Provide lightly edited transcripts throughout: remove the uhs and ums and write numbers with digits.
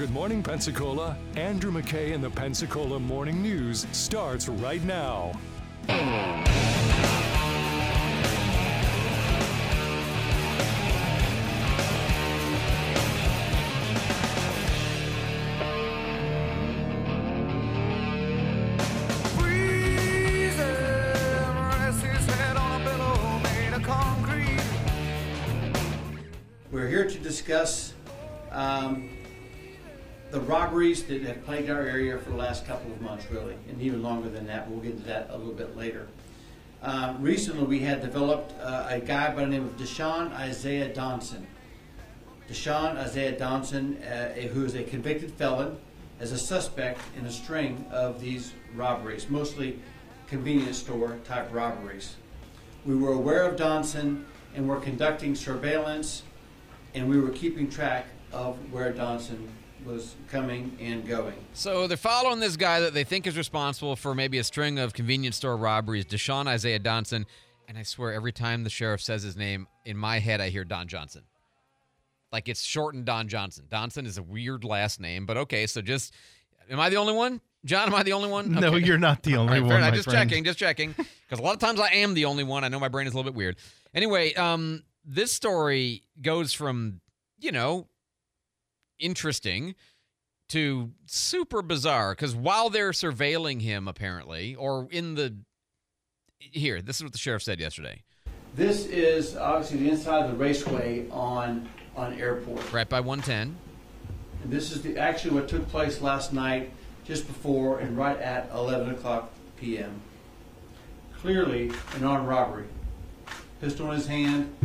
Good Morning Pensacola. Andrew McKay and the Pensacola Morning News starts right now. We're here to discuss the robberies that have plagued our area for the last couple of months, really, and even longer than that. We'll get into that a little bit later. Recently, we had developed a guy by the name of Deshaun Isaiah Donson. Deshaun Isaiah Donson, who is a convicted felon, as a suspect in a string of these robberies, mostly convenience store type robberies. We were aware of Donson and were conducting surveillance, and we were keeping track of where Donson was coming and going. So they're following this guy that they think is responsible for maybe a string of convenience store robberies, Deshaun Isaiah Donson. And I swear every time the sheriff says his name, in my head I hear Don Johnson. Like it's shortened Don Johnson. Donson is a weird last name, but okay, so just, am I the only one? John, am I the only one? No, okay. You're not the only one, my Just friend. checking. Because a lot of times I am the only one. I know my brain is a little bit weird. Anyway, this story goes from, interesting to super bizarre, because while they're surveilling him, apparently, or this is what the sheriff said yesterday. This is obviously the inside of the raceway on Airport. Right by 110. And this is actually what took place last night, just before and right at 11 o'clock p.m. Clearly an armed robbery. Pistol in his hand,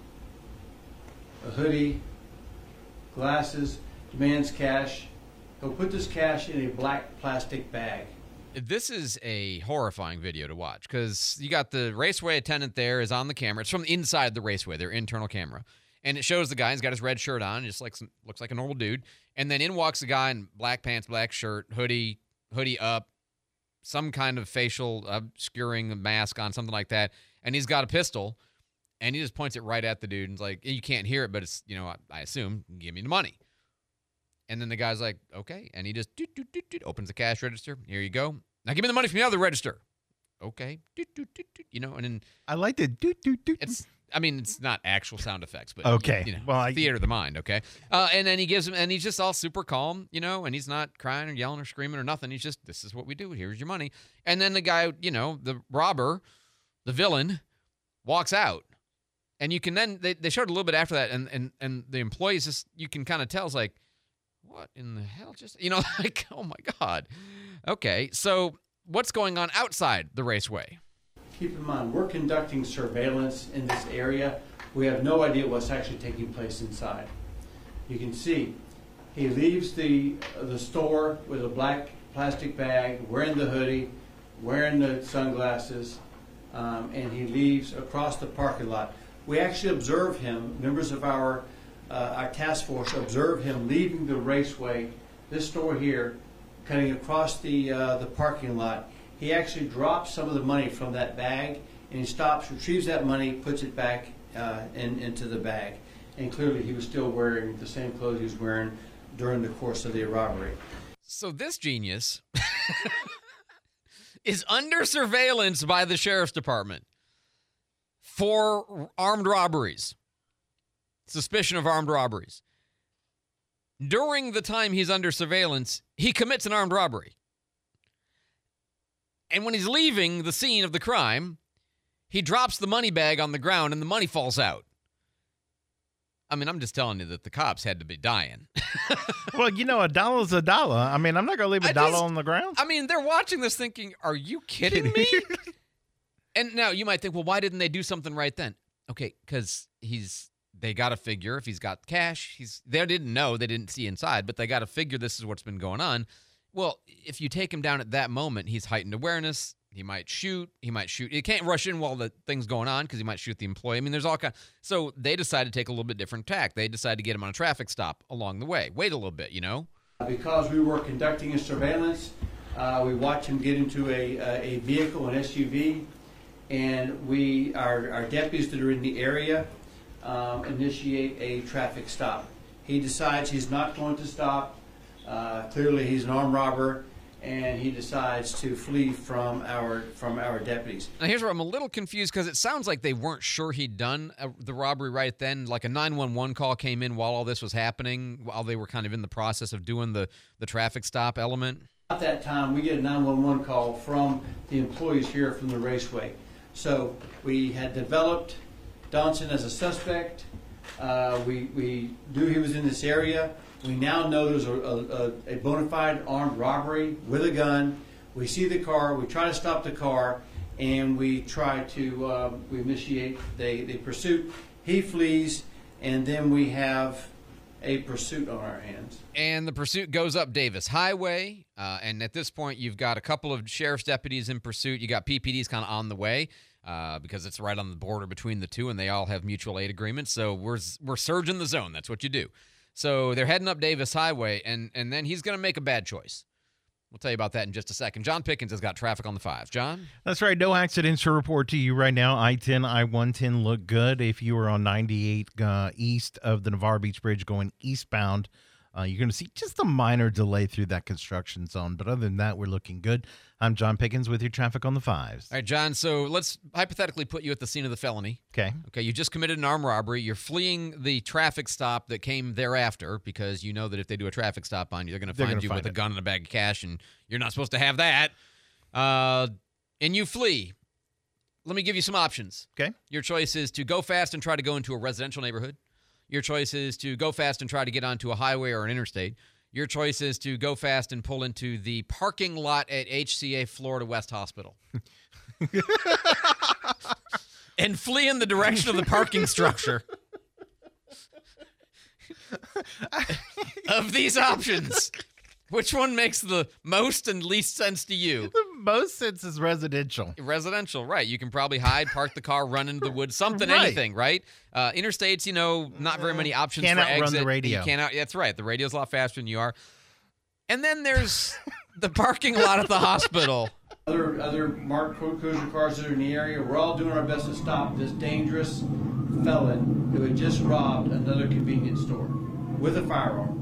a hoodie, glasses, demands cash. He'll put this cash in a black plastic bag. This is a horrifying video to watch, because you got the raceway attendant there is on the camera. It's from inside the raceway, their internal camera. And it shows the guy, he's got his red shirt on, just looks like a normal dude. And then in walks a guy in black pants, black shirt, hoodie up, some kind of facial obscuring mask on, something like that. And he's got a pistol, and he just points it right at the dude. And it's like, you can't hear it, but it's, I assume, give me the money. And then the guy's like, okay. And he just opens the cash register. Here you go. Now give me the money from the other register. Okay. And then I like the it's not actual sound effects, but okay. Theater of the mind, okay? And then he gives him, and he's just all super calm, and he's not crying or yelling or screaming or nothing. He's just, this is what we do. Here's your money. And then the guy, the robber, the villain, walks out. And you can then, they showed a little bit after that, and the employees just, you can kind of tell, it's like, what in the hell just, like, oh my God. Okay, so what's going on outside the raceway? Keep in mind, we're conducting surveillance in this area. We have no idea what's actually taking place inside. You can see he leaves the store with a black plastic bag, wearing the hoodie, wearing the sunglasses, and he leaves across the parking lot. We actually observe him, members of our task force observe him leaving the raceway, this store here, cutting across the parking lot. He actually drops some of the money from that bag, and he stops, retrieves that money, puts it back into the bag. And clearly he was still wearing the same clothes he was wearing during the course of the robbery. So this genius is under surveillance by the sheriff's department for armed robberies, suspicion of armed robberies. During the time he's under surveillance, he commits an armed robbery. And when he's leaving the scene of the crime, he drops the money bag on the ground and the money falls out. I mean, I'm just telling you that the cops had to be dying. Well, a dollar's a dollar. I mean, I'm not going to leave a dollar on the ground. I mean, they're watching this thinking, are you kidding me? And now you might think, well, why didn't they do something right then? Okay, because they got to figure if he's got cash, they didn't know, they didn't see inside, but they got to figure this is what's been going on. Well, if you take him down at that moment, he's heightened awareness. He might shoot. He can't rush in while the thing's going on because he might shoot the employee. I mean, there's all kind. So they decided to take a little bit different tack. They decided to get him on a traffic stop along the way. Wait a little bit, Because we were conducting a surveillance, we watched him get into a vehicle, an SUV, and our deputies that are in the area initiate a traffic stop. He decides he's not going to stop. Clearly, he's an armed robber, and he decides to flee from our deputies. Now, here's where I'm a little confused because it sounds like they weren't sure he'd done the robbery right then. Like a 911 call came in while all this was happening, while they were kind of in the process of doing the traffic stop element. At that time, we get a 911 call from the employees here from the Raceway. So we had developed Donson as a suspect. We knew he was in this area. We now know there's a bona fide armed robbery with a gun. We see the car. We try to stop the car, and we try to we initiate the pursuit. He flees, and then we have a pursuit on our hands. And the pursuit goes up Davis Highway, and at this point, you've got a couple of sheriff's deputies in pursuit. You got PPDs kind of on the way because it's right on the border between the two, and they all have mutual aid agreements. So we're surging the zone. That's what you do. So they're heading up Davis Highway, and then he's going to make a bad choice. We'll tell you about that in just a second. John Pickens has got traffic on the 5. John? That's right. No accidents to report to you right now. I-10, I-110 look good. If you were on 98 east of the Navarre Beach Bridge going eastbound, you're going to see just a minor delay through that construction zone. But other than that, we're looking good. I'm John Pickens with your traffic on the 5s. All right, John, so let's hypothetically put you at the scene of the felony. Okay, you just committed an armed robbery. You're fleeing the traffic stop that came thereafter because you know that if they do a traffic stop on you, they're going to find you with a gun and a bag of cash, and you're not supposed to have that. And you flee. Let me give you some options. Okay. Your choice is to go fast and try to go into a residential neighborhood. Your choice is to go fast and try to get onto a highway or an interstate. Your choice is to go fast and pull into the parking lot at HCA Florida West Hospital. And flee in the direction of the parking structure. Of these options, which one makes the most and least sense to you? The most sense is residential. Residential, right. You can probably hide, park the car, run into the woods, something, right. Anything, right? Interstates, not very many options can't for outrun exit. the radio. You can't that's right. The radio's a lot faster than you are. And then there's the parking lot at the hospital. Other marked cruiser cars that are in the area, we're all doing our best to stop this dangerous felon who had just robbed another convenience store with a firearm.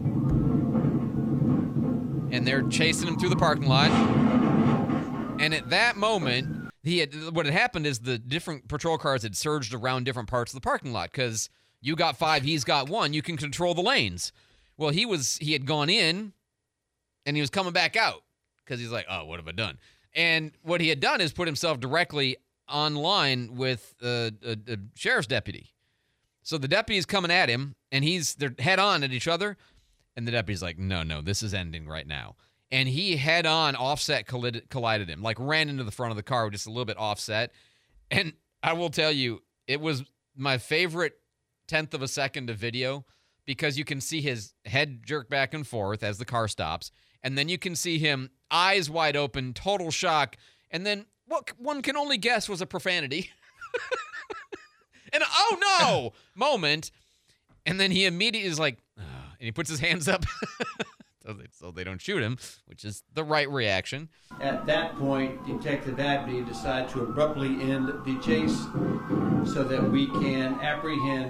And they're chasing him through the parking lot. And at that moment, what had happened is the different patrol cars had surged around different parts of the parking lot because you got 5, he's got 1. You can control the lanes. Well, he had gone in, and he was coming back out because he's like, oh, what have I done? And what he had done is put himself directly on line with a sheriff's deputy. So the deputy's coming at him, and they're head on at each other. And the deputy's like, no, this is ending right now. And he head-on offset collided him, like ran into the front of the car just a little bit offset. And I will tell you, it was my favorite 10th of a second of video because you can see his head jerk back and forth as the car stops. And then you can see him eyes wide open, total shock. And then what one can only guess was a profanity. And oh no moment. And then he immediately is like, and he puts his hands up so they don't shoot him, which is the right reaction. At that point, Detective Abney decided to abruptly end the chase so that we can apprehend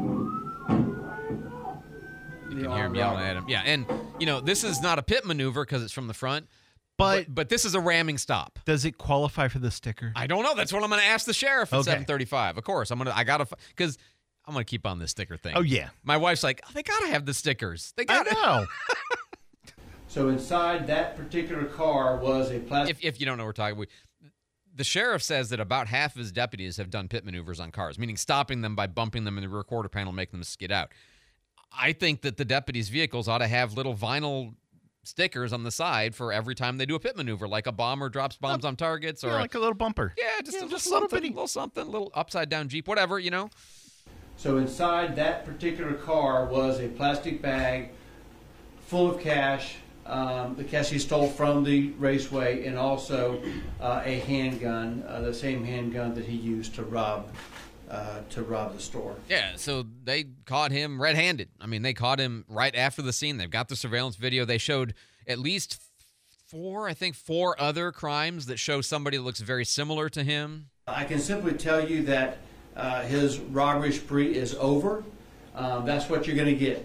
You can hear him yelling at him. Yeah, and, this is not a pit maneuver because it's from the front, but this is a ramming stop. Does it qualify for the sticker? I don't know. That's what I'm going to ask the sheriff at 7:35. Of course, because I'm going to keep on this sticker thing. Oh, yeah. My wife's like, they got to have the stickers. They got I know. So inside that particular car was a plastic... If you don't know what we're talking about, the sheriff says that about half of his deputies have done pit maneuvers on cars, meaning stopping them by bumping them in the rear quarter panel, making them skid out. I think that the deputies' vehicles ought to have little vinyl stickers on the side for every time they do a pit maneuver, like a bomber drops bombs on targets. Or like a little bumper. Yeah, just something, a little something, a little upside-down Jeep, whatever, So inside that particular car was a plastic bag full of cash, the cash he stole from the Raceway, and also a handgun, the same handgun that he used to rob the store. Yeah, so they caught him red-handed. I mean, they caught him right after the scene. They've got the surveillance video. They showed at least four other crimes that show somebody that looks very similar to him. I can simply tell you that his robbery spree is over. That's what you're going to get.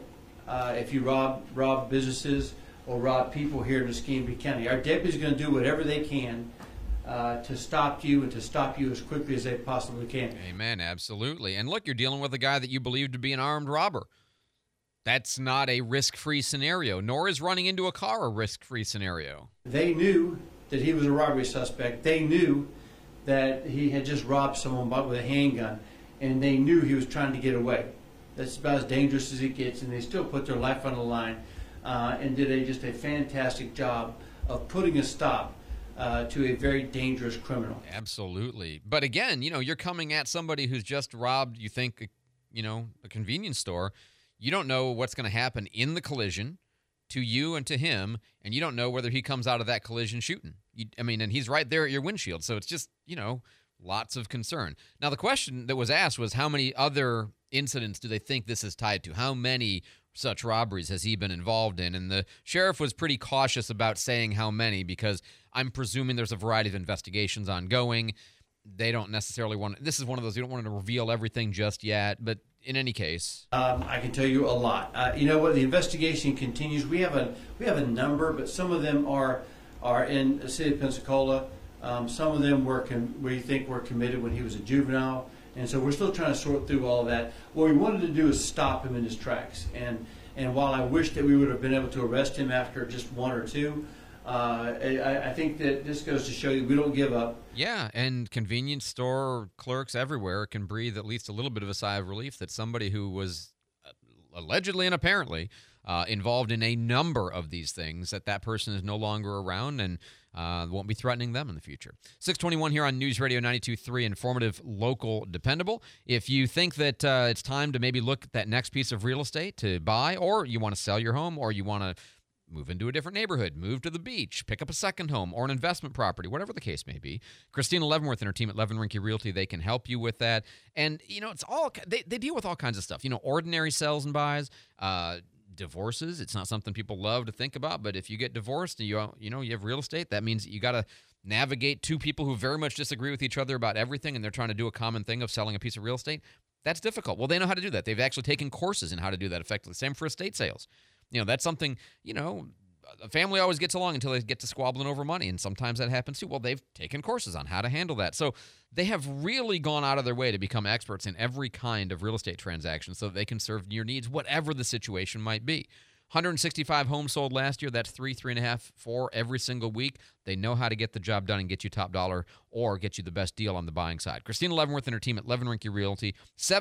if you rob businesses or rob people here in Escambia County. Our deputies are going to do whatever they can to stop you and to stop you as quickly as they possibly can. Amen, absolutely. And look, you're dealing with a guy that you believe to be an armed robber. That's not a risk-free scenario, nor is running into a car a risk-free scenario. They knew that he was a robbery suspect. They knew that he had just robbed someone with a handgun, and they knew he was trying to get away. That's about as dangerous as it gets, and they still put their life on the line and did just a fantastic job of putting a stop to a very dangerous criminal. Absolutely. But again, you're coming at somebody who's just robbed, you think, a convenience store. You don't know what's going to happen in the collision to you and to him, and you don't know whether he comes out of that collision shooting. And he's right there at your windshield, so it's just, lots of concern. Now, the question that was asked was how many other incidents do they think this is tied to? How many such robberies has he been involved in? And the sheriff was pretty cautious about saying how many because I'm presuming there's a variety of investigations ongoing. They don't necessarily want – this is one of those, you don't want to reveal everything just yet, but in any case. I can tell you a lot. You know what? The investigation continues. We have a number, but some of them are in the city of Pensacola. Some of them we think were committed when he was a juvenile. And so we're still trying to sort through all of that. What we wanted to do is stop him in his tracks. And while I wish that we would have been able to arrest him after just one or two, I think that this goes to show you we don't give up. Yeah, and convenience store clerks everywhere can breathe at least a little bit of a sigh of relief that somebody who was allegedly and apparently involved in a number of these things, that person is no longer around and won't be threatening them in the future. 621 here on News Radio 92.3, informative, local, dependable. If you think that it's time to maybe look at that next piece of real estate to buy, or you want to sell your home, or you want to move into a different neighborhood, move to the beach, pick up a second home or an investment property, whatever the case may be, Christina Leavenworth and her team at Levin Rinke Realty, they can help you with that. And, it's all, they deal with all kinds of stuff, ordinary sells and buys, divorces. It's not something people love to think about, but if you get divorced and you have real estate, that means you got to navigate two people who very much disagree with each other about everything, and they're trying to do a common thing of selling a piece of real estate. That's difficult. Well, they know how to do that. They've actually taken courses in how to do that effectively. Same for estate sales. That's something, a family always gets along until they get to squabbling over money, and sometimes that happens too. Well, they've taken courses on how to handle that. So they have really gone out of their way to become experts in every kind of real estate transaction so that they can serve your needs, whatever the situation might be. 165 homes sold last year. That's 3.5, 4 every single week. They know how to get the job done and get you top dollar or get you the best deal on the buying side. Christina Leavenworth and her team at Levin Rinke Realty,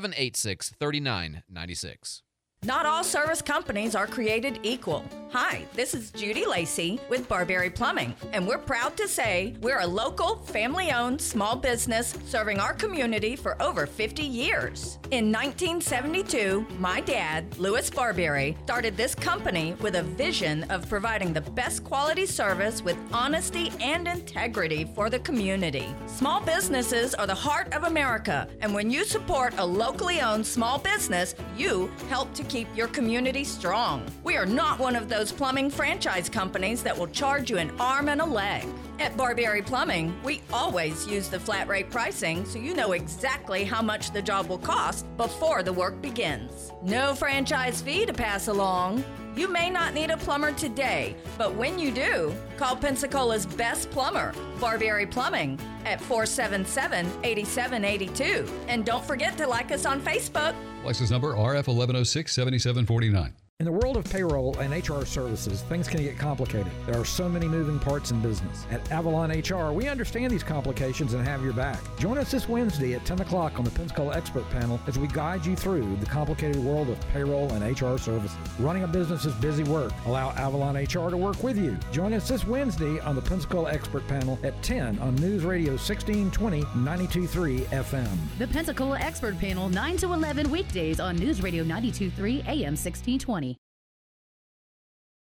786-3996. Not all service companies are created equal. Hi, this is Judy Lacey with Barberry Plumbing, and we're proud to say we're a local, family-owned small business serving our community for over 50 years. In 1972, my dad, Louis Barberry, started this company with a vision of providing the best quality service with honesty and integrity for the community. Small businesses are the heart of America, and when you support a locally owned small business, you help to keep your community strong. We are not one of those plumbing franchise companies that will charge you an arm and a leg. At Barberry Plumbing, we always use the flat rate pricing so you know exactly how much the job will cost before the work begins. No franchise fee to pass along. You may not need a plumber today, but when you do, call Pensacola's best plumber, Barberry Plumbing, at 477-8782. And don't forget to like us on Facebook. License number RF1106-7749. In the world of payroll and HR services, things can get complicated. There are so many moving parts in business. At Avalon HR, we understand these complications and have your back. Join us this Wednesday at 10 o'clock on the Pensacola Expert Panel as we guide you through the complicated world of payroll and HR services. Running a business is busy work. Allow Avalon HR to work with you. Join us this Wednesday on the Pensacola Expert Panel at 10 on News Radio 1620 92.3 FM. The Pensacola Expert Panel, 9 to 11 weekdays on News Radio 92.3 AM 1620.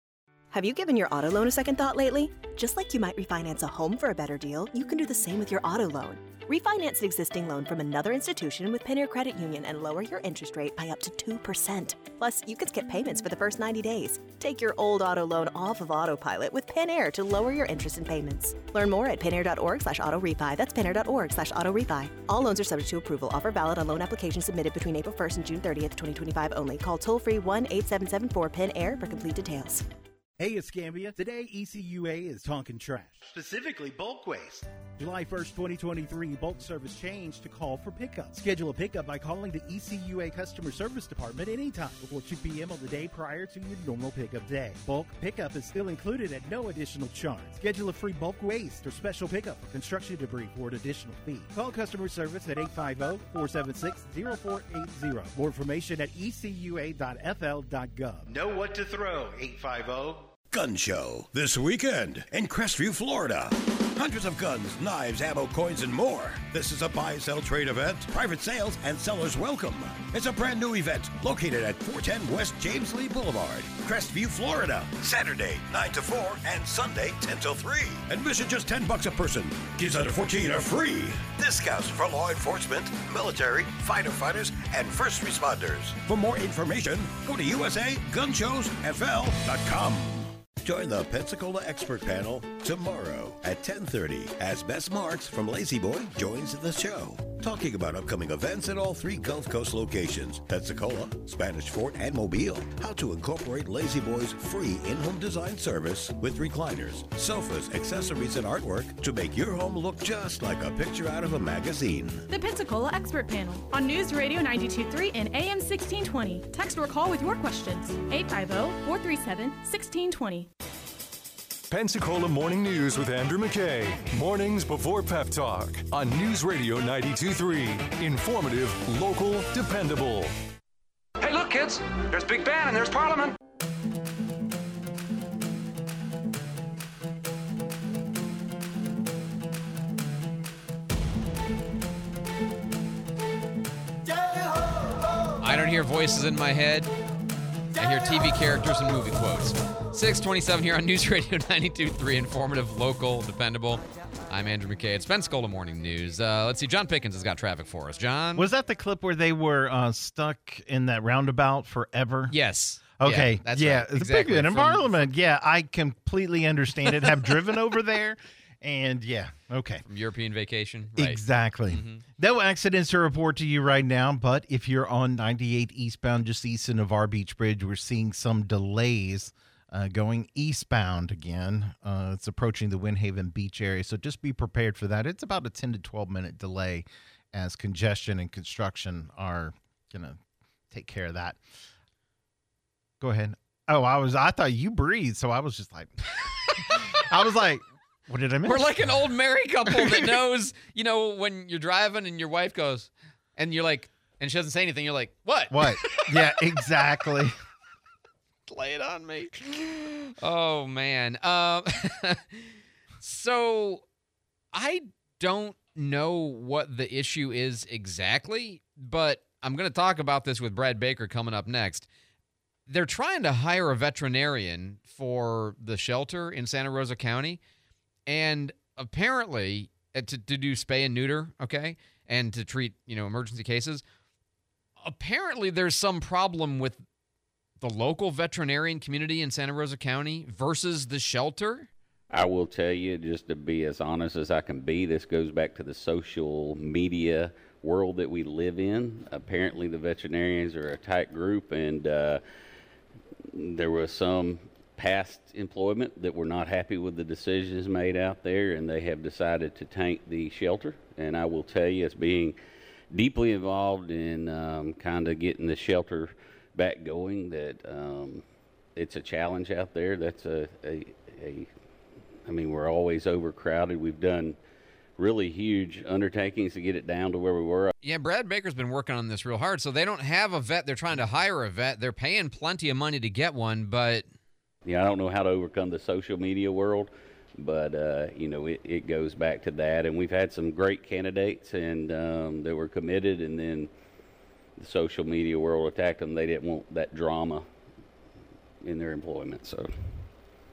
Have you given your auto loan a second thought lately? Just like you might refinance a home for a better deal, you can do the same with your auto loan. Refinance an existing loan from another institution with Pioneer Credit Union and lower your interest rate by up to 2%. Plus, you can skip payments for the first 90 days. Take your old auto loan off of autopilot with Pioneer to lower your interest and payments. Learn more at pioneer.org/auto-refi. That's pioneer.org/auto-refi. All loans are subject to approval. Offer valid on loan applications submitted between April 1st and June 30th, 2025 only. Call toll-free 1-877-4-PIN-AIR for complete details. Hey, Escambia. Today, ECUA is talking trash, specifically bulk waste. July 1st, 2023, bulk service changed to call for pickup. Schedule a pickup by calling the ECUA Customer Service Department anytime before 2 p.m. on the day prior to your normal pickup day. Bulk pickup is still included at no additional charge. Schedule a free bulk waste or special pickup for construction debris for an additional fee. Call customer service at 850-476-0480. More information at ecua.fl.gov. Know what to throw, 850. Gun Show this weekend in Crestview, Florida. Hundreds of guns, knives, ammo, coins, and more. This is a buy-sell trade event. Private sales and sellers welcome. It's a brand new event located at 410 West James Lee Boulevard, Crestview, Florida. Saturday, 9 to 4, and Sunday, 10 till 3. Admission just $10 a person. Kids under 14 are free. Discounts for law enforcement, military, firefighters, and first responders. For more information, go to usagunshowsfl.com. Join the Pensacola Expert Panel tomorrow at 10:30 as Bess Marks from Lazy Boy joins the show, talking about upcoming events at all 3 Gulf Coast locations, Pensacola, Spanish Fort, and Mobile. How to incorporate Lazy Boy's free in-home design service with recliners, sofas, accessories, and artwork to make your home look just like a picture out of a magazine. The Pensacola Expert Panel on News Radio 92.3 and AM 1620. Text or call with your questions. 850-437-1620. Pensacola Morning News with Andrew McKay. Mornings before Pep Talk on News Radio 92.3. Informative, local, dependable. Hey, look, kids. There's Big Ben and there's Parliament. I don't hear voices in my head. I hear TV characters and movie quotes. 627 here on News Radio 92.3. Informative, local, dependable. I'm Andrew McKay. It's Pensacola Morning News. Let's see. John Pickens has got traffic for us. John? Was that the clip where they were stuck in that roundabout forever? Yes. Okay. Yeah, that's right. right. It's Exactly. a big one in Parliament. Yeah, I completely understand it. Have driven over there. And yeah, okay. From European vacation. Right. Exactly. No accidents to report to you right now, but if you're on 98 eastbound just east of Navarre Beach Bridge, we're seeing some delays going eastbound again. It's approaching the Windhaven Beach area, so just be prepared for that. It's about a 10 to 12-minute delay as congestion and construction are going to take care of that. Go ahead. Oh, I thought you breathed, so I was just like, I was like, what did I miss? We're like an old married couple that knows, when you're driving and your wife goes, and you're like, and she doesn't say anything, you're like, what? What? Yeah, exactly. Lay it on me. Oh, man. So I don't know what the issue is exactly, but I'm going to talk about this with Brad Baker coming up next. They're trying to hire a veterinarian for the shelter in Santa Rosa County. And apparently, to do spay and neuter, okay, and to treat, emergency cases, apparently there's some problem with the local veterinarian community in Santa Rosa County versus the shelter. I will tell you, just to be as honest as I can be, this goes back to the social media world that we live in. Apparently, the veterinarians are a tight group, and there was some past employment that were not happy with the decisions made out there, and they have decided to tank the shelter. And I will tell you, as being deeply involved in kind of getting the shelter back going, that it's a challenge out there. That's I mean, we're always overcrowded. We've done really huge undertakings to get it down to where we were. Yeah, Brad Baker's been working on this real hard. So they don't have a vet. They're trying to hire a vet. They're paying plenty of money to get one, but I don't know how to overcome the social media world, but, it goes back to that. And we've had some great candidates and that were committed, and then the social media world attacked them. They didn't want that drama in their employment. So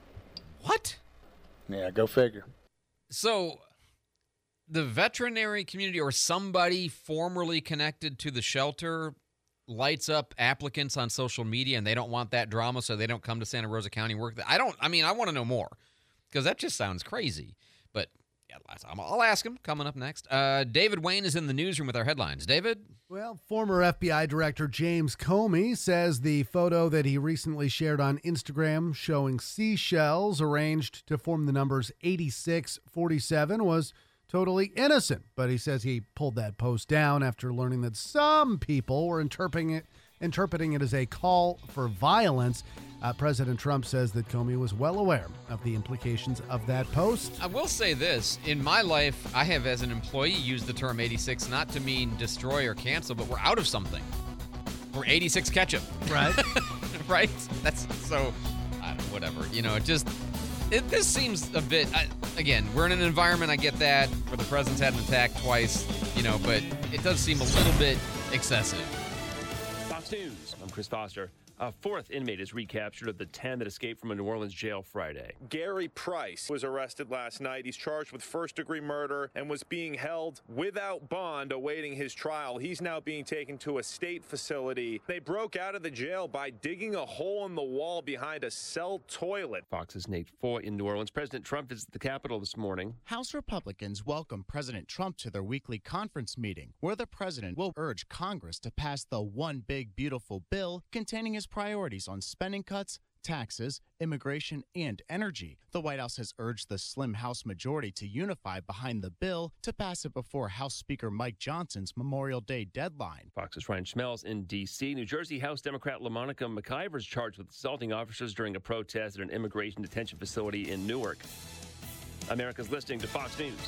What? Yeah, go figure. So the veterinary community or somebody formerly connected to the shelter lights up applicants on social media and they don't want that drama, so they don't come to Santa Rosa County work. I want to know more because that just sounds crazy. But yeah, I'll ask him coming up next. David Wayne is in the newsroom with our headlines. David? Well, former FBI Director James Comey says the photo that he recently shared on Instagram showing seashells arranged to form the numbers 8647 was totally innocent. But he says he pulled that post down after learning that some people were interpreting it as a call for violence. President Trump says that Comey was well aware of the implications of that post. I will say this. In my life, I have, as an employee, used the term 86 not to mean destroy or cancel, but we're out of something. We're 86 ketchup. Right. Right? That's so, whatever. This seems a bit, again, we're in an environment, I get that, where the president's had an attack twice, but it does seem a little bit excessive. Fox News, I'm Chris Foster. A fourth inmate is recaptured of the 10 that escaped from a New Orleans jail Friday. Gary Price was arrested last night. He's charged with first-degree murder and was being held without bond awaiting his trial. He's now being taken to a state facility. They broke out of the jail by digging a hole in the wall behind a cell toilet. Fox's Nate Foy in New Orleans. President Trump visited the Capitol this morning. House Republicans welcome President Trump to their weekly conference meeting, where the president will urge Congress to pass the One Big Beautiful Bill containing his priorities on spending cuts, taxes, immigration, and energy. The White House has urged the slim House majority to unify behind the bill to pass it before House Speaker Mike Johnson's Memorial Day deadline. Fox's Ryan Schmelz in D.C. New Jersey House Democrat LaMonica McIver is charged with assaulting officers during a protest at an immigration detention facility in Newark. America's listening to Fox News.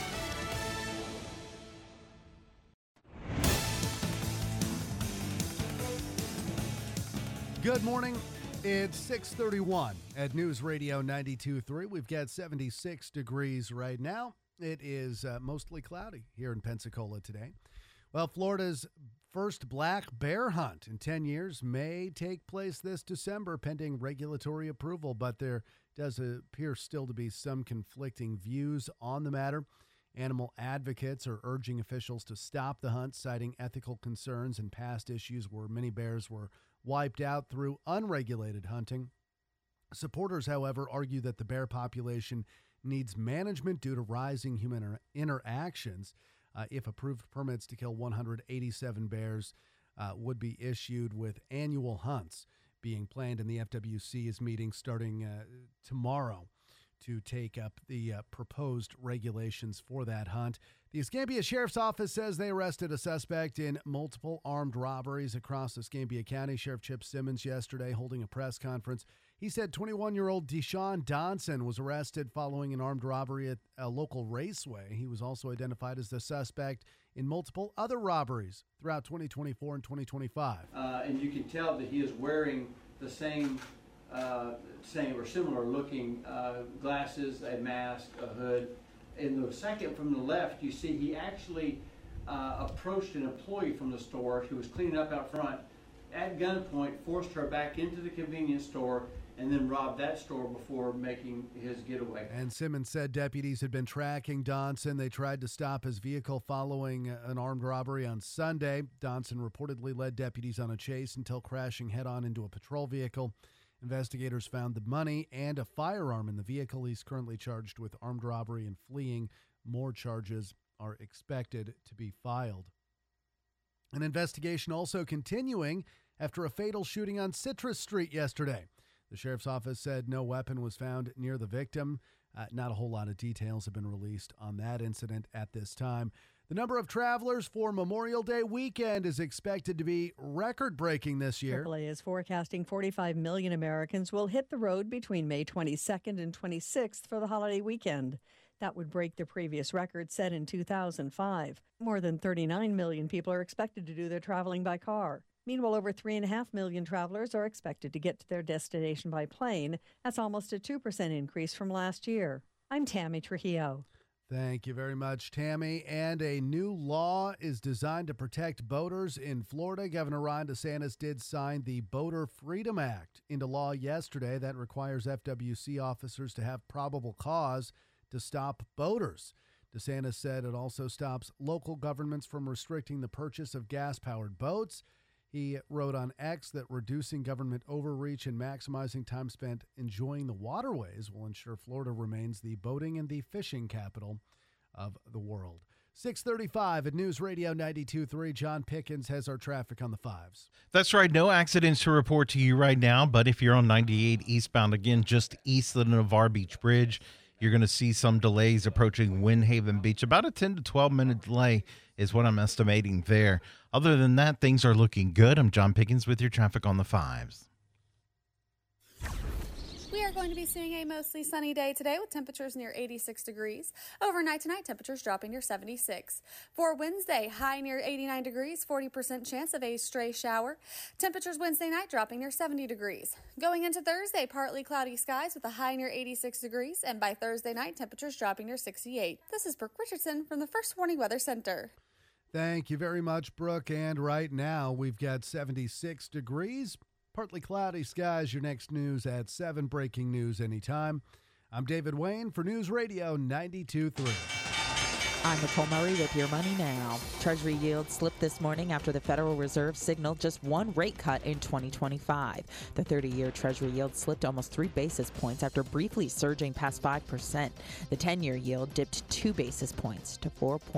Good morning. It's 6:31 at News Radio 92.3. We've got 76 degrees right now. It is mostly cloudy here in Pensacola today. Well, Florida's first black bear hunt in 10 years may take place this December pending regulatory approval, but there does appear still to be some conflicting views on the matter. Animal advocates are urging officials to stop the hunt, citing ethical concerns and past issues where many bears were wiped out through unregulated hunting. Supporters, however, argue that the bear population needs management due to rising human interactions. If approved, permits to kill 187 bears would be issued, with annual hunts being planned, and the FWC is meeting starting tomorrow to take up the proposed regulations for that hunt. The Escambia Sheriff's Office says they arrested a suspect in multiple armed robberies across Escambia County. Sheriff Chip Simmons yesterday holding a press conference. He said 21-year-old Deshaun Donson was arrested following an armed robbery at a local raceway. He was also identified as the suspect in multiple other robberies throughout 2024 and 2025. And you can tell that he is wearing the same or similar looking glasses, a mask, a hood. In the second from the left, you see he actually approached an employee from the store who was cleaning up out front at gunpoint, forced her back into the convenience store, and then robbed that store before making his getaway. And Simmons said deputies had been tracking Donson. They tried to stop his vehicle following an armed robbery on Sunday. Donson reportedly led deputies on a chase until crashing head-on into a patrol vehicle. Investigators found the money and a firearm in the vehicle. He's currently charged with armed robbery and fleeing. More charges are expected to be filed. An investigation also continuing after a fatal shooting on Citrus Street yesterday. The sheriff's office said no weapon was found near the victim. Not a whole lot of details have been released on that incident at this time. The number of travelers for Memorial Day weekend is expected to be record-breaking this year. AAA is forecasting 45 million Americans will hit the road between May 22nd and 26th for the holiday weekend. That would break the previous record set in 2005. More than 39 million people are expected to do their traveling by car. Meanwhile, over 3.5 million travelers are expected to get to their destination by plane. That's almost a 2% increase from last year. I'm Tammy Trujillo. Thank you very much, Tammy. And a new law is designed to protect boaters in Florida. Governor Ron DeSantis did sign the Boater Freedom Act into law yesterday. That requires FWC officers to have probable cause to stop boaters. DeSantis said it also stops local governments from restricting the purchase of gas-powered boats. He wrote on X that reducing government overreach and maximizing time spent enjoying the waterways will ensure Florida remains the boating and the fishing capital of the world. 6:35 at News Radio 92.3. John Pickens has our traffic on the fives. That's right. No accidents to report to you right now, but if you're on 98 eastbound, again, just east of the Navarre Beach Bridge, you're going to see some delays approaching Windhaven Beach. About a 10 to 12-minute delay is what I'm estimating there. Other than that, things are looking good. I'm John Pickens with your traffic on the fives. We are going to be seeing a mostly sunny day today with temperatures near 86 degrees. Overnight tonight, temperatures dropping near 76. For Wednesday, high near 89 degrees, 40% chance of a stray shower. Temperatures Wednesday night dropping near 70 degrees. Going into Thursday, partly cloudy skies with a high near 86 degrees. And by Thursday night, temperatures dropping near 68. This is Brooke Richardson from the First Warning Weather Center. Thank you very much, Brooke. And right now, we've got 76 degrees. Partly cloudy skies. Your next news at 7. Breaking news anytime. I'm David Wayne for News Radio 92.3. I'm Nicole Murray with Your Money Now. Treasury yields slipped this morning after the Federal Reserve signaled just one rate cut in 2025. The 30-year Treasury yield slipped almost 3 basis points after briefly surging past 5%. The 10-year yield dipped 2 basis points to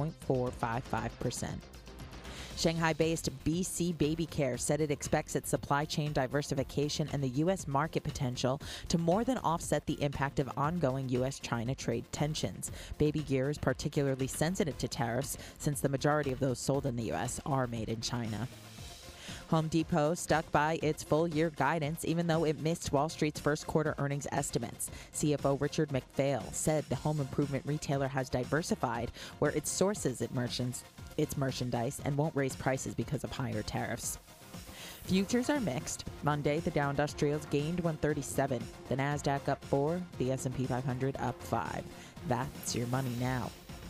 4.455%. Shanghai-based BC Baby Care said it expects its supply chain diversification and the U.S. market potential to more than offset the impact of ongoing U.S.-China trade tensions. Baby gear is particularly sensitive to tariffs since the majority of those sold in the U.S. are made in China. Home Depot stuck by its full-year guidance even though it missed Wall Street's first-quarter earnings estimates. CFO Richard McPhail said the home improvement retailer has diversified where it sources its merchandise and won't raise prices because of higher tariffs. Futures are mixed. Monday, the Dow Industrials gained 137, the Nasdaq up 4, the S&P 500 up 5. That's Your Money Now.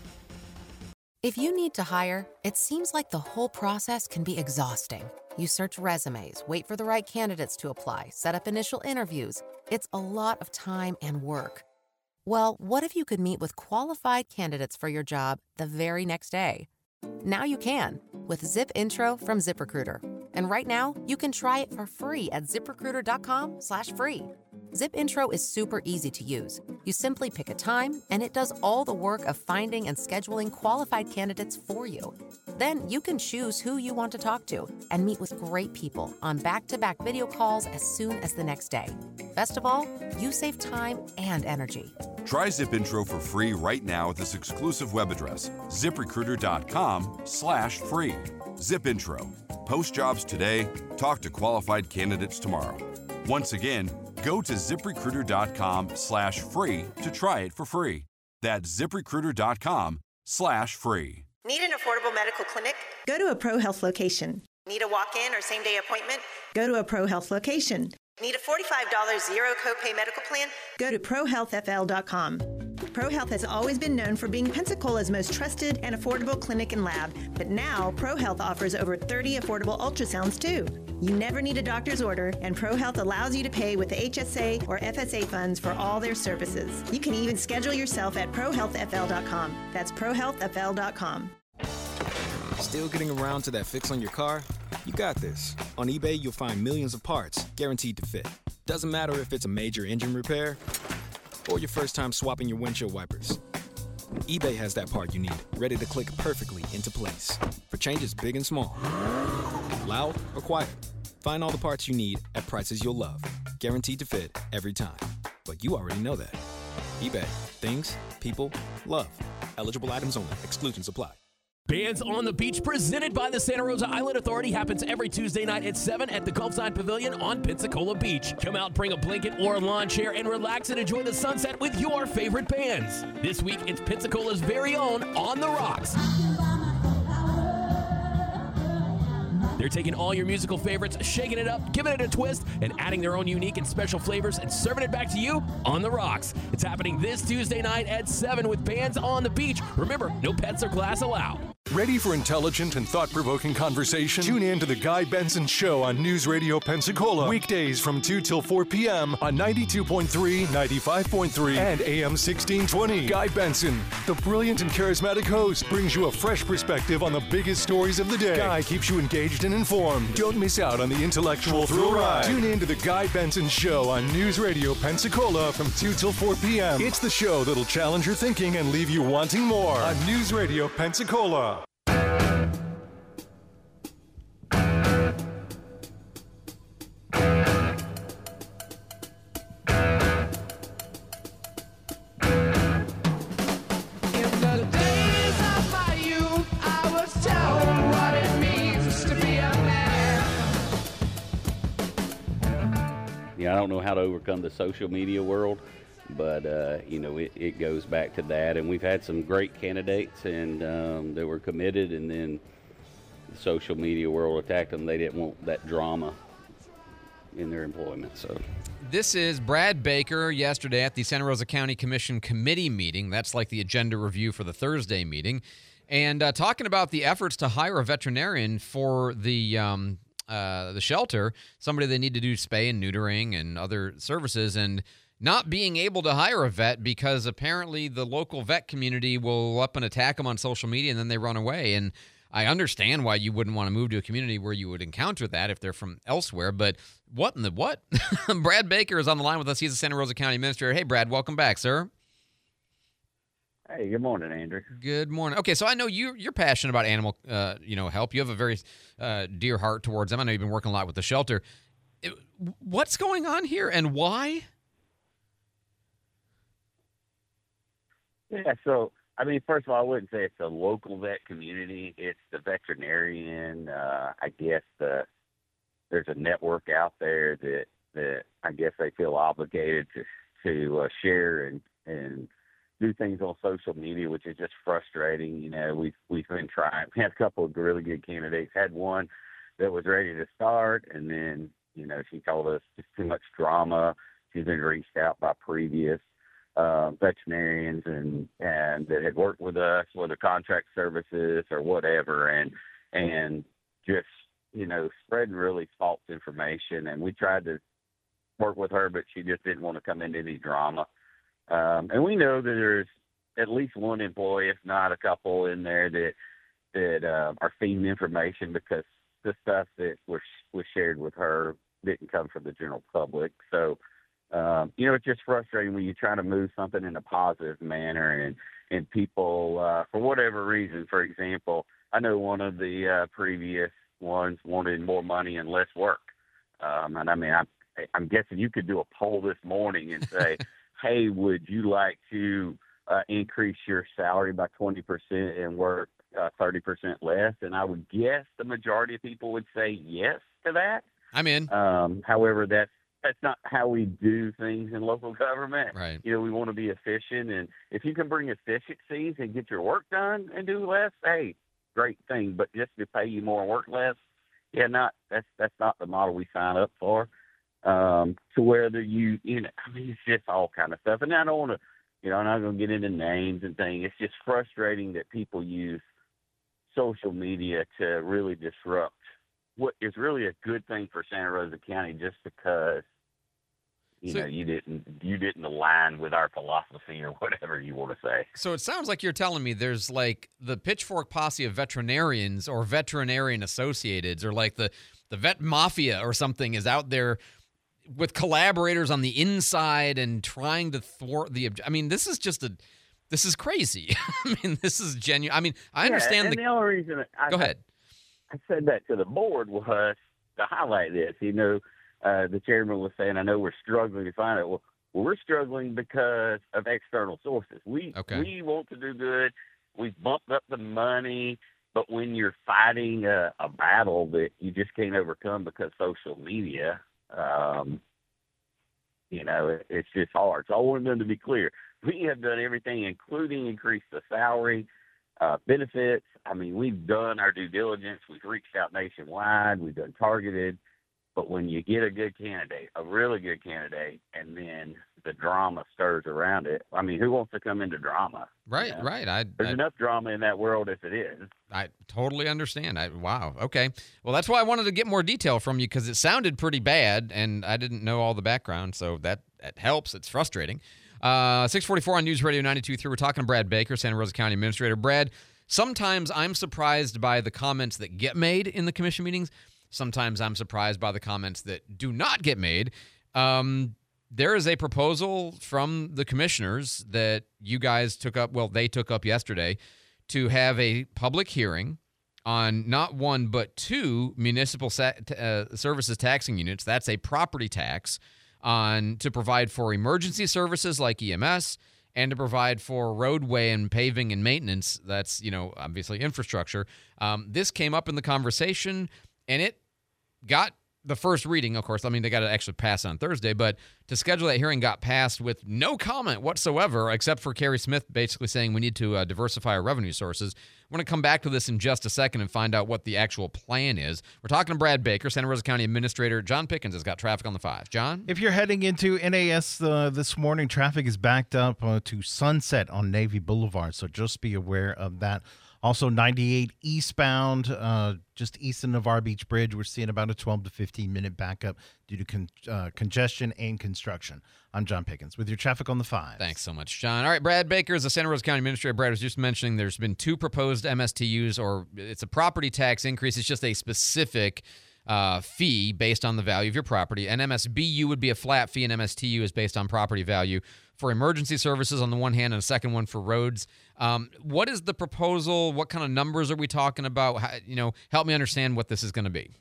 If you need to hire, it seems like the whole process can be exhausting. You search resumes, wait for the right candidates to apply, set up initial interviews. It's a lot of time and work. Well, what if you could meet with qualified candidates for your job the very next day? Now you can with Zip Intro from ZipRecruiter. And right now, you can try it for free at ZipRecruiter.com/free. Zip Intro is super easy to use. You simply pick a time, and it does all the work of finding and scheduling qualified candidates for you. Then you can choose who you want to talk to and meet with great people on back-to-back video calls as soon as the next day. Best of all, you save time and energy. Try Zip Intro for free right now at this exclusive web address, ZipRecruiter.com/free. Zip Intro. Post jobs today. Talk to qualified candidates tomorrow. Once again, go to ZipRecruiter.com/free to try it for free. That's ZipRecruiter.com/free. Need an affordable medical clinic? Go to a ProHealth location. Need a walk-in or same-day appointment? Go to a ProHealth location. Need a $45 zero copay medical plan? Go to ProHealthFL.com. ProHealth has always been known for being Pensacola's most trusted and affordable clinic and lab, but now ProHealth offers over 30 affordable ultrasounds too. You never need a doctor's order, and ProHealth allows you to pay with the HSA or FSA funds for all their services. You can even schedule yourself at ProHealthFL.com. That's ProHealthFL.com. Still getting around to that fix on your car? You got this. On eBay, you'll find millions of parts guaranteed to fit. Doesn't matter if it's a major engine repair or your first time swapping your windshield wipers. eBay has that part you need, ready to click perfectly into place for changes big and small. Loud or quiet, find all the parts you need at prices you'll love. Guaranteed to fit every time. But you already know that. eBay. Things, people, love. Eligible items only. Exclusions apply. Bands on the Beach, presented by the Santa Rosa Island Authority, happens every Tuesday night at 7 at the Gulfside Pavilion on Pensacola Beach. Come out, bring a blanket or a lawn chair, and relax and enjoy the sunset with your favorite bands. This week, it's Pensacola's very own On the Rocks. They're taking all your musical favorites, shaking it up, giving it a twist, and adding their own unique and special flavors and serving it back to you on the rocks. It's happening this Tuesday night at 7 with bands on the beach. Remember, no pets or glass allowed. Ready for intelligent and thought-provoking conversation? Tune in to The Guy Benson Show on News Radio Pensacola. Weekdays from 2 till 4 p.m. on 92.3, 95.3, and AM 1620. Guy Benson, the brilliant and charismatic host, brings you a fresh perspective on the biggest stories of the day. Guy keeps you engaged and informed. Don't miss out on the intellectual thrill ride. Tune in to The Guy Benson Show on News Radio Pensacola from 2 till 4 p.m. It's the show that'll challenge your thinking and leave you wanting more on News Radio Pensacola. I don't know how to overcome the social media world, but it goes back to that. And we've had some great candidates and that were committed, and then the social media world attacked them. They didn't want that drama in their employment. So this is Brad Baker yesterday at the Santa Rosa County Commission committee meeting. That's like the agenda review for the Thursday meeting, and talking about the efforts to hire a veterinarian for the shelter, somebody they need to do spay and neutering and other services, and not being able to hire a vet because apparently the local vet community will up and attack them on social media and then they run away. And I understand why you wouldn't want to move to a community where you would encounter that if they're from elsewhere, but what in the what? Brad Baker is on the line with us. He's a Santa Rosa County Administrator. Hey, Brad, welcome back, sir. Hey, good morning, Andrew. Good morning. Okay, so I know you're passionate about animal, help. You have a very dear heart towards them. I know you've been working a lot with the shelter. What's going on here, and why? Yeah, so I mean, first of all, I wouldn't say it's a local vet community. It's the veterinarian. I guess there's a network out there that I guess they feel obligated to share and do things on social media, which is just frustrating. You know, we've been trying. We had a couple of really good candidates. Had one that was ready to start, and then she told us just too much drama. She's been reached out by previous veterinarians and that had worked with us, whether contract services or whatever, and just spreading really false information. And we tried to work with her, but she just didn't want to come into any drama. And we know that there's at least one employee, if not a couple, in there that are feeding information, because the stuff that was shared with her didn't come from the general public. So, it's just frustrating when you're trying to move something in a positive manner and people, for whatever reason, for example, I know one of the previous ones wanted more money and less work. And I mean, I'm guessing you could do a poll this morning and say, hey, would you like to increase your salary by 20% and work 30% less? And I would guess the majority of people would say yes to that. I'm in. However, that's not how we do things in local government. Right. We want to be efficient, and if you can bring efficiencies and get your work done and do less, hey, great thing. But just to pay you more and work less, that's not the model we sign up for. To whether it's just all kind of stuff. And I don't want to, I'm not going to get into names and things. It's just frustrating that people use social media to really disrupt what is really a good thing for Santa Rosa County, just because you didn't align with our philosophy or whatever you want to say. So it sounds like you're telling me there's like the Pitchfork Posse of veterinarians or veterinarian associates, or like the vet mafia or something is out there with collaborators on the inside and trying to thwart I mean, this is crazy. I mean, this is genuine. I mean, I understand. And the only reason go ahead. I said that to the board was to highlight this. The chairman was saying, I know we're struggling to find it. Well, we're struggling because of external sources. We want to do good. We've bumped up the money, but when you're fighting a battle that you just can't overcome because social media, it's just hard. So I wanted them to be clear. We have done everything, including increase the salary, benefits. I mean, we've done our due diligence. We've reached out nationwide. We've done targeted. But when you get a good candidate, a really good candidate, and then the drama stirs around it, I mean, who wants to come into drama? Right, you know? right. There's enough drama in that world as it is. I totally understand. Wow. Okay. Well, that's why I wanted to get more detail from you, because it sounded pretty bad, and I didn't know all the background, so that helps. It's frustrating. 644 on News Radio 92.3. We're talking to Brad Baker, Santa Rosa County Administrator. Brad, sometimes I'm surprised by the comments that get made in the commission meetings. Sometimes I'm surprised by the comments that do not get made. There is a proposal from the commissioners that you guys took up, well, they took up yesterday, to have a public hearing on not one but two municipal services taxing units. That's a property tax to provide for emergency services like EMS, and to provide for roadway and paving and maintenance. That's, obviously infrastructure. This came up in the conversation, and it got the first reading, of course. I mean, they got to actually pass on Thursday, but to schedule that hearing got passed with no comment whatsoever, except for Carrie Smith basically saying we need to diversify our revenue sources. We're going to come back to this in just a second and find out what the actual plan is. We're talking to Brad Baker, Santa Rosa County Administrator. John Pickens has got traffic on the 5. John? If you're heading into NAS this morning, traffic is backed up to Sunset on Navy Boulevard, so just be aware of that. Also, 98 eastbound, just east of Navarre Beach Bridge, we're seeing about a 12 to 15-minute backup due to congestion and construction. I'm John Pickens with your traffic on the 5. Thanks so much, John. All right, Brad Baker is the Santa Rosa County Administrator. Brad was just mentioning there's been 2 proposed MSTUs, or it's a property tax increase. It's just a specific fee based on the value of your property. An MSBU would be a flat fee, and MSTU is based on property value for emergency services on the one hand, and a second one for roads. What is the proposal? What kind of numbers are we talking about? Help me understand what this is going to be.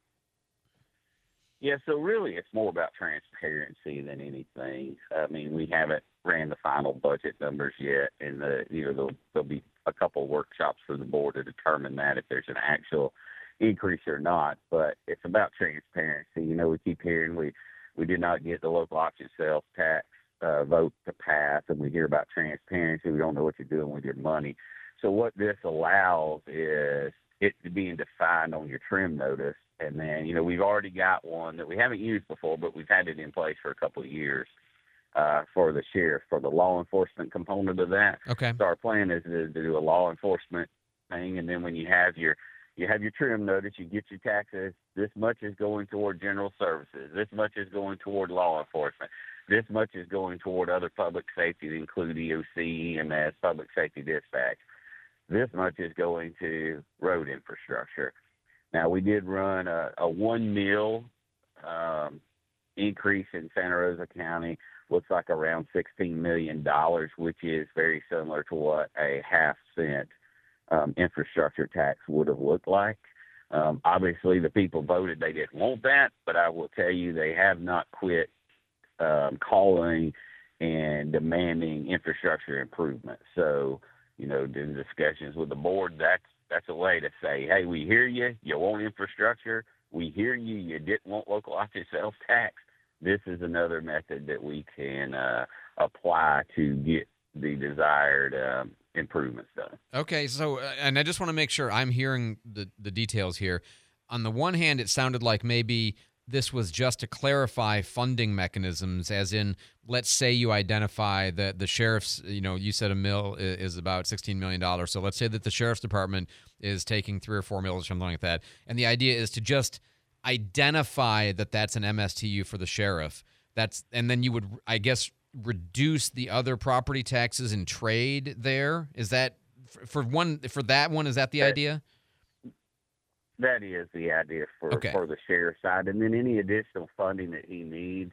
Yeah, so really it's more about transparency than anything. I mean, we haven't ran the final budget numbers yet, and there'll be a couple workshops for the board to determine that, if there's an actual increase or not. But it's about transparency. We keep hearing we did not get the local option sales tax vote to pass, and we hear about transparency. We don't know what you're doing with your money. So what this allows is it being defined on your trim notice. And then, we've already got one that we haven't used before, but we've had it in place for a couple of years for the sheriff, for the law enforcement component of that. Okay. So our plan is to do a law enforcement thing, and then when you have your trim notice, you get your taxes. This much is going toward general services. This much is going toward law enforcement. This much is going toward other public safety, to include EOC, EMS, public safety dispatch. This much is going to road infrastructure. Now, we did run a 1 mil increase in Santa Rosa County. Looks like around $16 million, which is very similar to what a half-cent infrastructure tax would have looked like. Obviously, the people voted they didn't want that, but I will tell you they have not quit calling and demanding infrastructure improvement. So, doing discussions with the board, that's a way to say, hey, we hear you. You want infrastructure. We hear you. You didn't want local option sales tax. This is another method that we can apply to get the desired improvements done. Okay, so, and I just want to make sure I'm hearing the details here. On the one hand, it sounded like maybe this was just to clarify funding mechanisms, as in, let's say you identify that the sheriff's, you said a mill is about $16 million. So let's say that the sheriff's department is taking 3 or 4 mills or something like that. And the idea is to just identify that that's an MSTU for the sheriff. And then you would, I guess, reduce the other property taxes and trade there. Is that for that one? Is that the idea? That is the idea for the sheriff's side. And then any additional funding that he needs,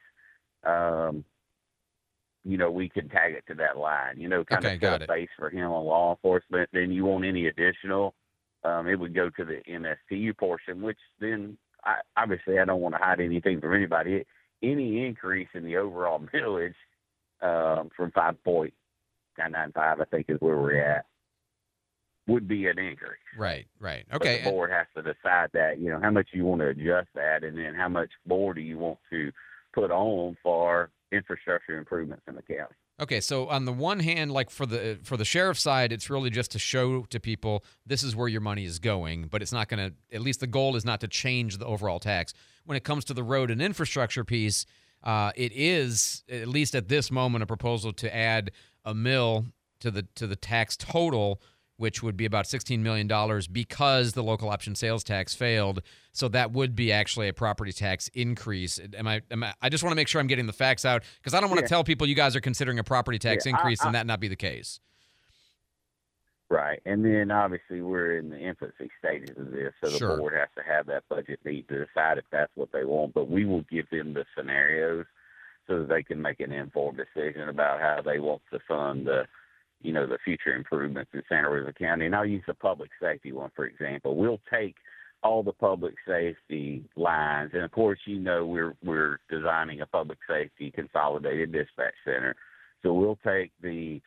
we can tag it to that line, kind of set a base for him on law enforcement. Then you want any additional, it would go to the MSTU portion, which then obviously I don't want to hide anything from anybody. Any increase in the overall millage from 5.995, I think is where we're at, would be an increase. Right. Okay. But the board has to decide that, how much you want to adjust that, and then how much more do you want to put on for infrastructure improvements in the county. Okay, so on the one hand, like for the sheriff's side, it's really just to show to people this is where your money is going, but it's not going to, at least the goal is not to change the overall tax. When it comes to the road and infrastructure piece, it is, at least at this moment, a proposal to add a mill to the tax total, which would be about $16 million because the local option sales tax failed. So that would be actually a property tax increase. I just want to make sure I'm getting the facts out, because I don't want to tell people you guys are considering a property tax increase and that not be the case. Right. And then obviously we're in the infancy stages of this, so the board has to have that budget meet to decide if that's what they want. But we will give them the scenarios so that they can make an informed decision about how they want to fund the future improvements in Santa Rosa County. And I'll use the public safety one, for example. We'll take all the public safety lines, and of course, we're designing a public safety consolidated dispatch center. So we'll take the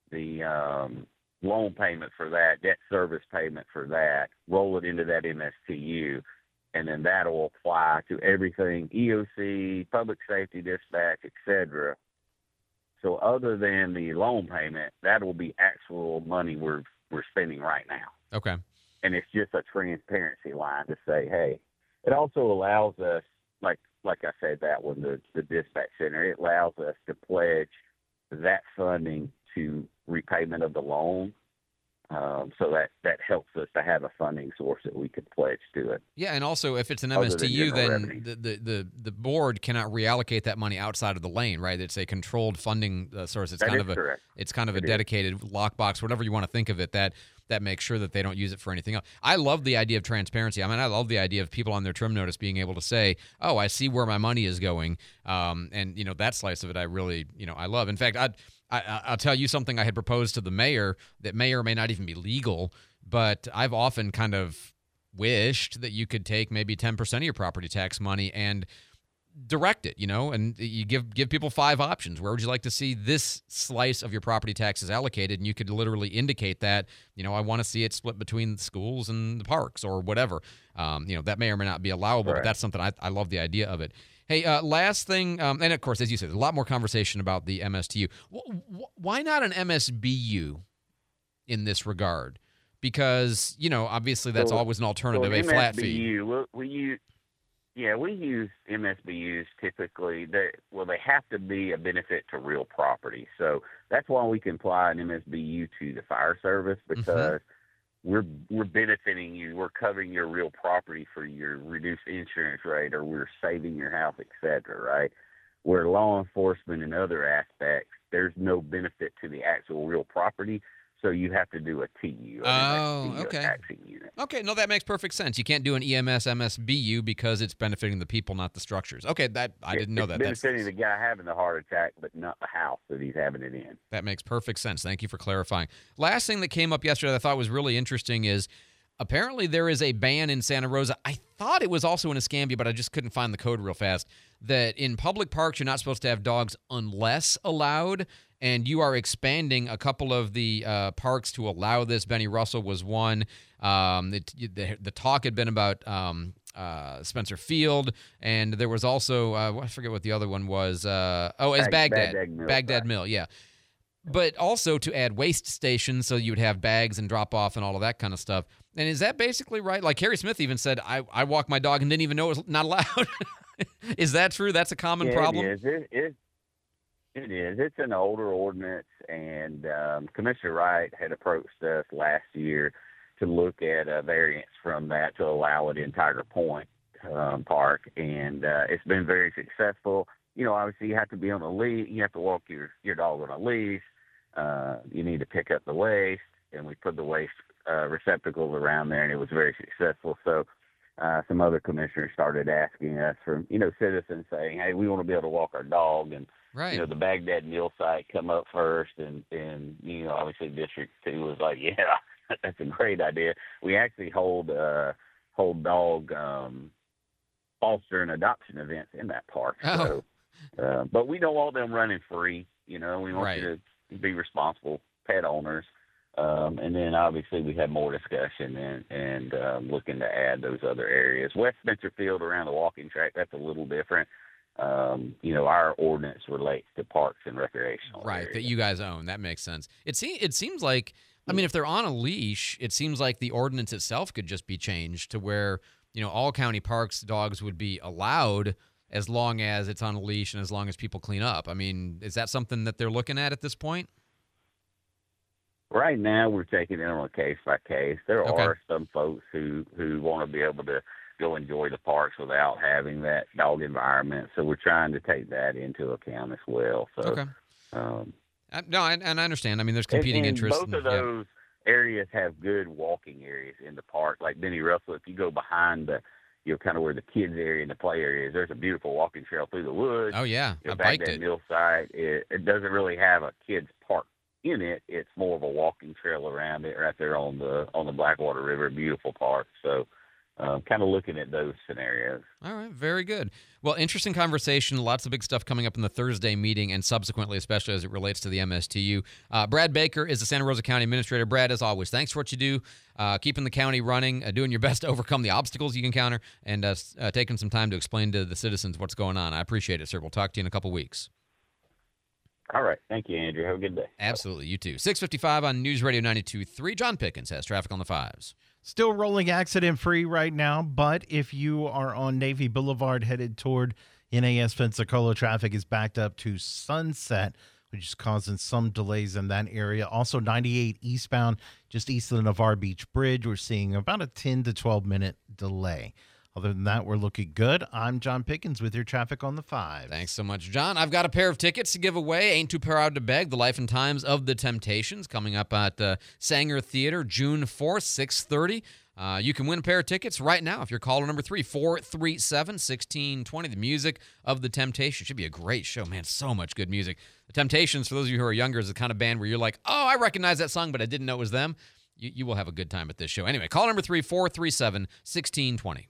loan payment for that, debt service payment for that, roll it into that MSTU, and then that will apply to everything, EOC, public safety, dispatch, etc. So other than the loan payment, that will be actual money we're spending right now. Okay. And it's just a transparency line to say, hey, it also allows us, like I said, that one, the dispatch center, it allows us to pledge that funding to repayment of the loan. So that helps us to have a funding source that we could pledge to it. Yeah, and also if it's an MSTU, then the board cannot reallocate that money outside of the lane, right? It's a controlled funding source. It's correct. It's kind of a dedicated lockbox, whatever you want to think of it. That makes sure that they don't use it for anything else. I love the idea of transparency. I mean, I love the idea of people on their trim notice being able to say, "Oh, I see where my money is going," and that slice of it, I really, I love. In fact, I'll tell you something I had proposed to the mayor that may or may not even be legal, but I've often kind of wished that you could take maybe 10% of your property tax money and direct it, and you give people 5 options. Where would you like to see this slice of your property taxes allocated? And you could literally indicate that, I want to see it split between the schools and the parks or whatever. That may or may not be allowable, but that's something I love the idea of it. Hey, last thing, and of course, as you said, there's a lot more conversation about the MSTU. Why not an MSBU in this regard? Because, obviously that's always an alternative, a flat fee. We use MSBUs typically. They have to be a benefit to real property. So that's why we can apply an MSBU to the fire service, because we're benefiting you. We're covering your real property for your reduced insurance rate, or we're saving your house, et cetera, right? Where law enforcement and other aspects, there's no benefit to the actual real property. So you have to do a TU, a taxing unit. Okay, no, that makes perfect sense. You can't do an EMS MSBU because it's benefiting the people, not the structures. Okay, I didn't know that. It's benefiting the guy having the heart attack, but not the house that he's having it in. That makes perfect sense. Thank you for clarifying. Last thing that came up yesterday that I thought was really interesting is apparently there is a ban in Santa Rosa. I thought it was also in Escambia, but I just couldn't find the code real fast, that in public parks you're not supposed to have dogs unless allowed. And you are expanding a couple of the parks to allow this. Benny Russell was one. The talk had been about Spencer Field, and there was also I forget what the other one was. It's Baghdad Mill, yeah. But also to add waste stations, so you would have bags and drop off and all of that kind of stuff. And is that basically right? Like Harry Smith even said, I walked my dog and didn't even know it was not allowed. Is that true? That's a common problem? It is. It's an older ordinance, and Commissioner Wright had approached us last year to look at a variance from that to allow it in Tiger Point Park, and it's been very successful. Obviously you have to be on a leash. You have to walk your dog on a leash. You need to pick up the waste, and we put the waste receptacles around there, and it was very successful. So some other commissioners started asking us from, citizens saying, hey, we want to be able to walk our dog, and the Baghdad Mill site come up first, and obviously District 2 was like, yeah, that's a great idea. We actually hold dog foster and adoption events in that park. So, but we don't want them running free. We want you to be responsible pet owners. And then obviously we had more discussion and looking to add those other areas. West Spencer Field around the walking track, that's a little different. our ordinance relates to parks and recreational Right, areas. that you guys own. That makes sense. It seems like, I mean, if they're on a leash, it seems like the ordinance itself could just be changed to where, all county parks dogs would be allowed as long as it's on a leash and as long as people clean up. I mean, is that something that they're looking at this point? Right now, we're taking it on a case by case. There are some folks who want to be able to go enjoy the parks without having that dog environment. So we're trying to take that into account as well. So, Okay. No, and I understand. I mean, there's competing and interests. Both of those areas have good walking areas in the park. Like Benny Russell, if you go behind the, kind of where the kids area and the play area is, there's a beautiful walking trail through the woods. Oh, yeah. I back biked that it. mill site. It doesn't really have a kids park in it. It's more of a walking trail around it right there on the Blackwater River. Beautiful park. So kind of looking at those scenarios. All right, very good. Well, interesting conversation. Lots of big stuff coming up in the Thursday meeting and subsequently, especially as it relates to the MSTU. Brad Baker is the Santa Rosa County Administrator. Brad, as always, thanks for what you do, keeping the county running, doing your best to overcome the obstacles you encounter, and taking some time to explain to the citizens what's going on. I appreciate it, sir. We'll talk to you in a couple weeks. All right. Thank you, Andrew. Have a good day. Absolutely. You too. 6:55 on News Radio 92.3. John Pickens has traffic on the 5s. Still rolling accident-free right now, but if you are on Navy Boulevard headed toward NAS Pensacola, traffic is backed up to Sunset, which is causing some delays in that area. Also, 98 eastbound, just east of the Navarre Beach Bridge, we're seeing about a 10 to 12-minute delay. Other than that, we're looking good. I'm John Pickens with your traffic on the 5. Thanks so much, John. I've got a pair of tickets to give away. Ain't Too Proud to Beg, The Life and Times of the Temptations, coming up at Sanger Theater, June 4th, 6:30. You can win a pair of tickets right now if you're caller number 3, 437-1620. The music of the Temptations. Should be a great show, man. So much good music. The Temptations, for those of you who are younger, is the kind of band where you're like, oh, I recognize that song, but I didn't know it was them. You will have a good time at this show. Anyway, caller number 3, 437-1620.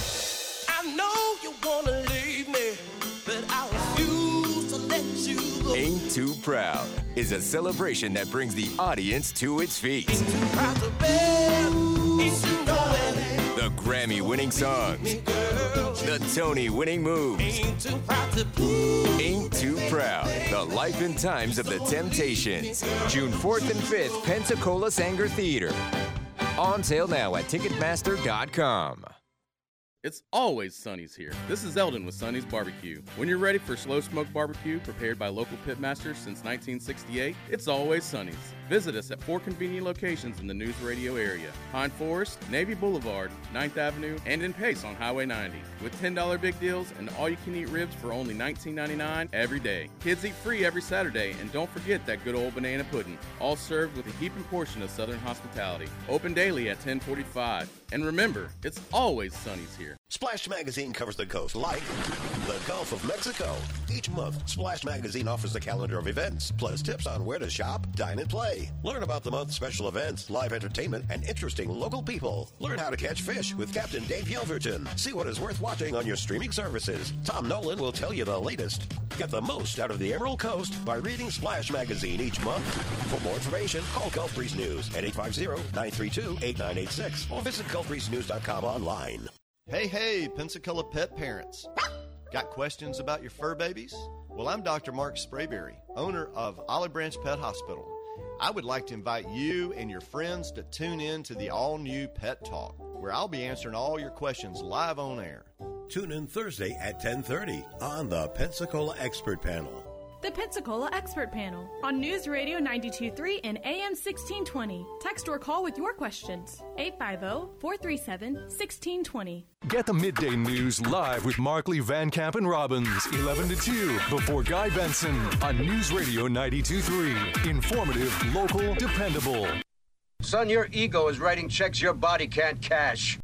Wanna leave me, but I refuse to let you go. Ain't Too Proud is a celebration that brings the audience to its feet. Ain't too proud to beg, ain't too knowing. The Grammy-winning songs, the Tony-winning moves. Ain't too proud to please. Ain't Too Proud, the life and times of the Temptations. June 4th and 5th, Pensacola Sanger Theater. On sale now at Ticketmaster.com. It's always Sonny's here. This is Eldon with Sonny's Barbecue. When you're ready for slow smoke barbecue prepared by local pitmasters since 1968, it's always Sonny's. Visit us at 4 convenient locations in the News Radio area: Pine Forest, Navy Boulevard, 9th Avenue, and in Pace on Highway 90. With $10 big deals and all-you-can-eat ribs for only $19.99 every day. Kids eat free every Saturday, and don't forget that good old banana pudding, all served with a heaping portion of Southern hospitality. Open daily at 10:45. And remember, it's always Sonny's here. Splash Magazine covers the coast like the Gulf of Mexico. Each month, Splash Magazine offers a calendar of events, plus tips on where to shop, dine, and play. Learn about the month's special events, live entertainment, and interesting local people. Learn how to catch fish with Captain Dave Yelverton. See what is worth watching on your streaming services. Tom Nolan will tell you the latest. Get the most out of the Emerald Coast by reading Splash Magazine each month. For more information, call Gulf Breeze News at 850-932-8986 or visit GulfBreezeNews.com online. Hey, Pensacola pet parents. Got questions about your fur babies? Well, I'm Dr. Mark Sprayberry, owner of Olive Branch Pet Hospital. I would like to invite you and your friends to tune in to the all-new Pet Talk, where I'll be answering all your questions live on air. Tune in Thursday at 10:30 on the Pensacola Expert Panel. The Pensacola Expert Panel on News Radio 92.3 and AM 1620. Text or call with your questions. 850-437-1620. Get the midday news live with Markley, Van Camp, and Robbins, 11 to 2, before Guy Benson on News Radio 92.3. Informative, local, dependable. Son, your ego is writing checks your body can't cash.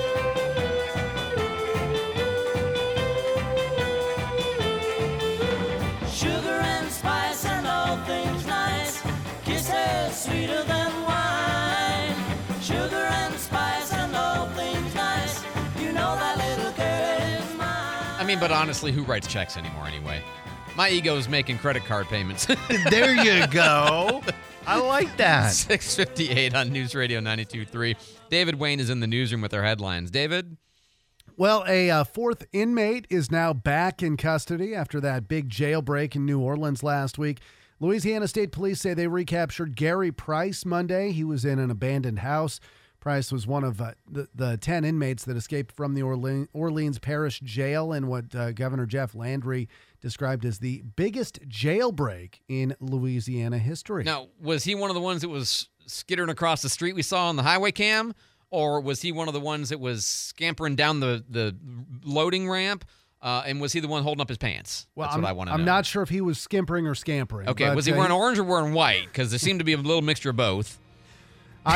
Sweeter than wine, sugar and spice and all things nice. You know that little girl is mine. I mean, but honestly, who writes checks anymore anyway? My ego is making credit card payments. There you go. I like that. 6:58 on News Radio 92.3. David Wayne is in the newsroom with our headlines. David? Well, a fourth inmate is now back in custody after that big jailbreak in New Orleans last week. Louisiana State Police say they recaptured Gary Price Monday. He was in an abandoned house. Price was one of the 10 inmates that escaped from the Orleans Parish Jail in what Governor Jeff Landry described as the biggest jailbreak in Louisiana history. Now, was he one of the ones that was skittering across the street we saw on the highway cam? Or was he one of the ones that was scampering down the loading ramp? And was he the one holding up his pants? Well, That's what I want to know. I'm not sure if he was skimpering or scampering. Okay, but, was he wearing orange or wearing white? Because there seemed to be a little mixture of both. I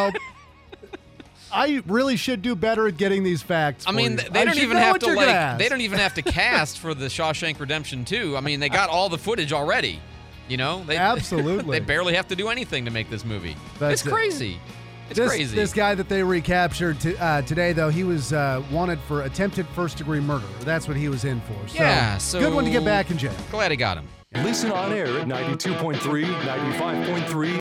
really should do better at getting these facts. I mean, they don't even have to they don't even have to cast for the Shawshank Redemption 2. I mean, they got all the footage already. Absolutely. They barely have to do anything to make this movie. It's crazy. It's crazy. This guy that they recaptured today, though, he was wanted for attempted first-degree murder. That's what he was in for. So, good one to get back in jail. Glad he got him. Listen on air at 92.3, 95.3.